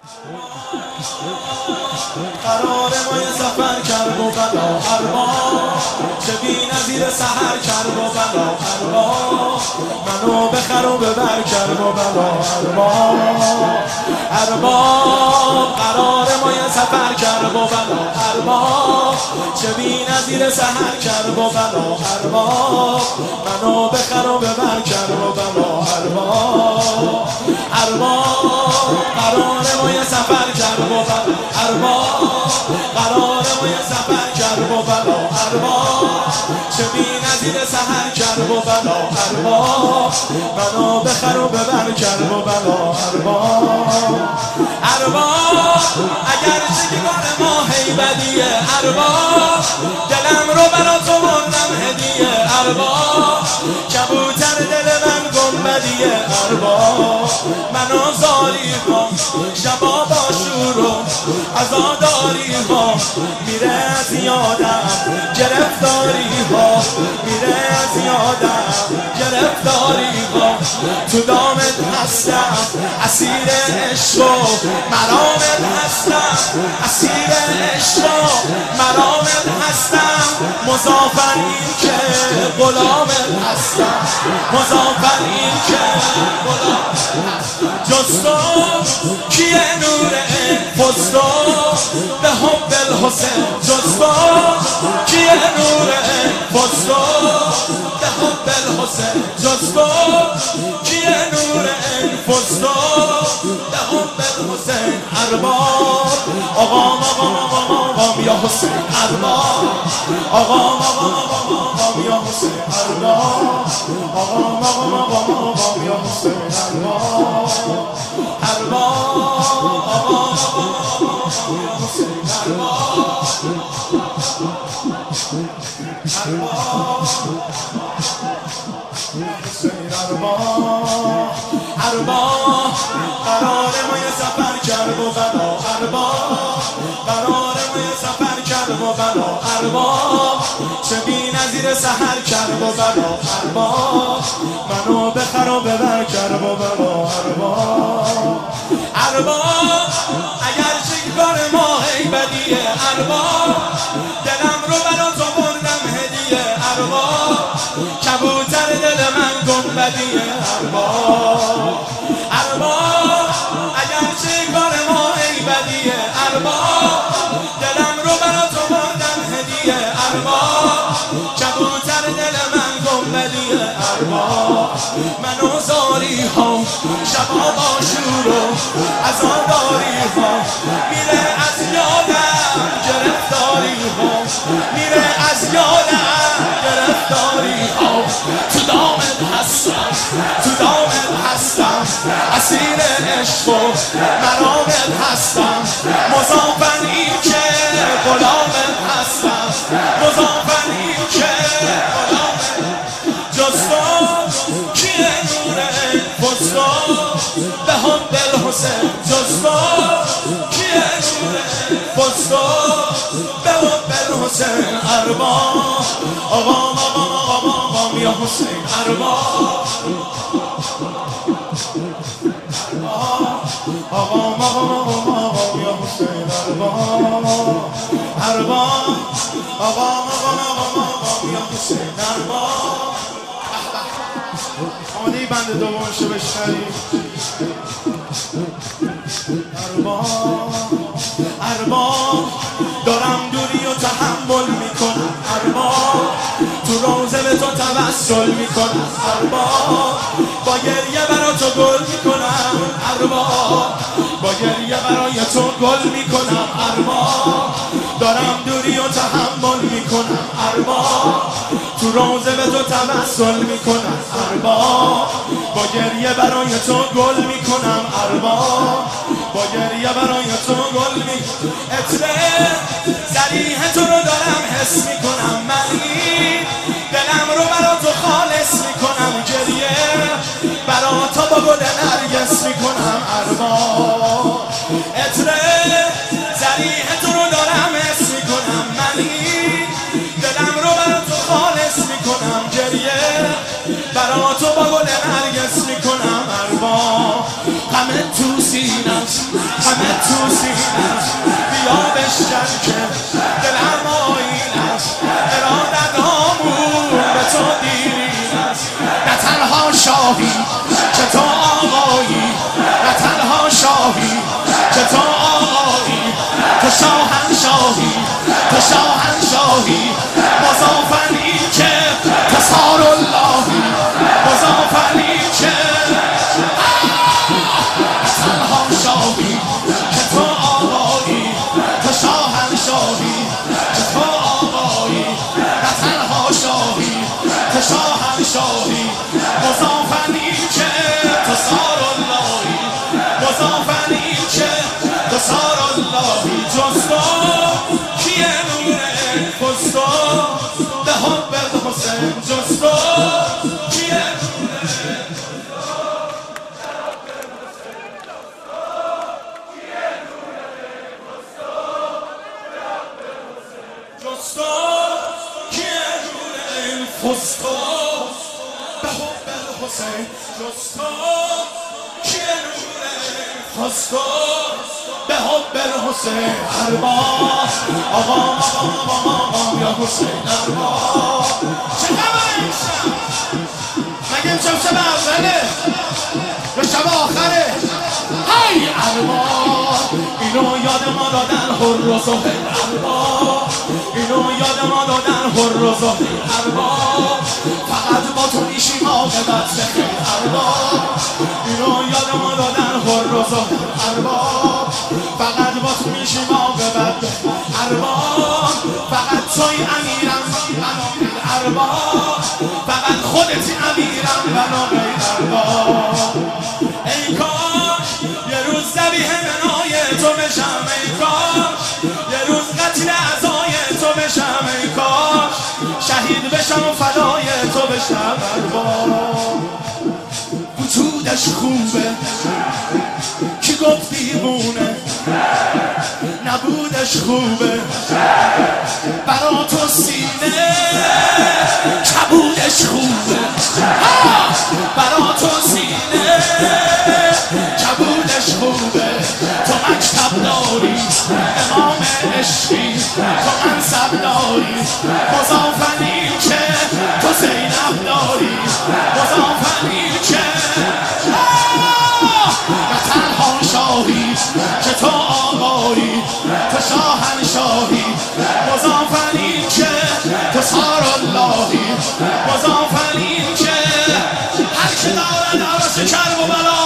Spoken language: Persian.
قرار ما یه سفر کرد و بلا ارباب، چه بی نظیر سحر کرد و بلا ارباب، منو بخر و ببر کرد و بلا ارباب. قرار ما یه سفر کرد و بلا ارباب، چه بی نظیر سحر کرد و بلا ارباب، منو بخر و ببر کرد و بلا ارباب. قرار ما یه سفر کرد و بلا ارباب، قرار ما یه سفر کرد و بلا ارباب، چه بی نظیر سحر کرد و بلا ارباب، منو بخر و ببر کرد و بلا ارباب. اگر چگیگان ما هیبدیه ارباب، دلم رو برا تو بردم هدیه ارباب، کبوتر دل من گنبدیه ارباب، منو زاری ها شبا با شور و عزاداری ها، میره از یادم گرفتاری ها، میره از یادم گرفتاری ها، تو دامت هستم اسیر عشق و مرامت هستم، اسیر عشق و مرامت هستم، مضافر این که غلامت هستم، مضافر این که غلامت هستم. جز تو کیه نور فستو به حب الحسین، جز تو کیه نور فستو به حب الحسین، جز تو کیه نور فستو به حب الحسین. ارباب آقام یا حسین ارباب، آقام یا حسین ارباب، آقام یا حسین ارباب، آقام یا حسین ارباب، ارباب. قرار ما یه سفر کرد و بلا ارباب، قرار ما یه سفر کرد و بلا ارباب، چه بی نظیر سحر کرد و بلا ارباب، منو بخر و ببر کرد و بلا ارباب. اگر چگیگان ما هیبدیه ارباب، دلم رو برا تو بردم هدیه ارباب، کبوتر دل من گنبدیه ارباب. اگر چگیگان ما هیبدیه ارباب، دلم رو برا تو بردم هدیه ارباب، کبوتر دل من گنبدیه ارباب، منو زاری ها شبا با شور و عزاداری ها، میره از یادم گرفتاری ها، میره از یادم گرفتاری ها، تو دامت هستم، تو دامت هستم، اسیر عشق و مرامت هستم، مضافر این که غلامت هستم، مضافر این که غلامت. جز تو کیه نور فستو به حب الحسین، جز تو کیه نور فستو به حب الحسین ارباب، آقام یا حسین ارباب، آقام یا حسین ارباب، آقام یا حسین ارباب. آماده ای بند دومشو بشنویم؟ ارباب دارم دوری و تحمل میکنم ارباب، تو روزه به تو توسل میکنم ارباب، با گریه برا تو گل میکنم ارباب، با گریه برای تو گل میکنم ارباب، دارم دوری و تحمل میکنم ارباب، تو روزه به تو توسل میکنم ارباب، با گریه برای تو گل میکنم ارباب، با گریه برای تو گل میکنم. عطر ذریح تو رو دارم حس میکنم، ملی دلم رو برا تو خالص میکنم، گریه برا تو با گل نرگس میکنم ارباب. عطر ذریح تو رو دارم حس میکنم، ملی دلم رو برا تو خالص میکنم، گریه برا تو با گل نرگس میکنم ارباب. غم تو سینم است همه تو سینه است بیا بشکن که دلم آیین است ارادت هامون به تو دیرین است نه تنها شاهی که تو آقایی نه تنها شاهی که تو آقایی تو شاهنشاهی تو شاهنشاهی مضافنی که تصار اللهی مضافنی که تنها شاهی که تو آقایی تو شاهنشاهی که تو آقایی نه تنها شاهی تو شاهنشاهی مضافنی که تصار اللهی مضافنی که تصار اللهی جز تو کیه نوره جز تو به حب الحسین جز تو کیه جستو کیه نوره جستو به حب الحسین جستو کیه نوره جستو به حب الحسین ارباب آقام یا حسین ارباب چه خبره این شب؟ مگه امشب شب اوله یا شب آخره؟ های ارباب اینو یاد ما دادن حر و زهیر ارباب اینو یاد ما دادن حر و زهیر ارباب فقط با تو میشیم عاقبت بخیر ارباب اینو یاد ما دادن حر و زهیر ارباب فقط با تو میشیم عاقبت بخیر ارباب فقط توی امیرم ارباب فقط خودتی امیرم بنا غیر ارباب ای کاش یه روز ذبیح منای تو بشم ای کاش یه روز قتل اعضای تو بشم ای کاش شهید بشم و فدای تو بشم ارباب وجودش خوبه کی گفت دیوونه نبودش خوبه برا تو سینه کبودش خوبه برا تو سینه کبودش خوبه تو مکتب داری امام عشقی تو منصب داری مضافنی که تو زینب داری مضافنی که نه تنها شاهی که تو آقایی تو شاهنشاهی مضافنی که تو سار اللهی مضافنی که هر که دارد عرص کرب و بلا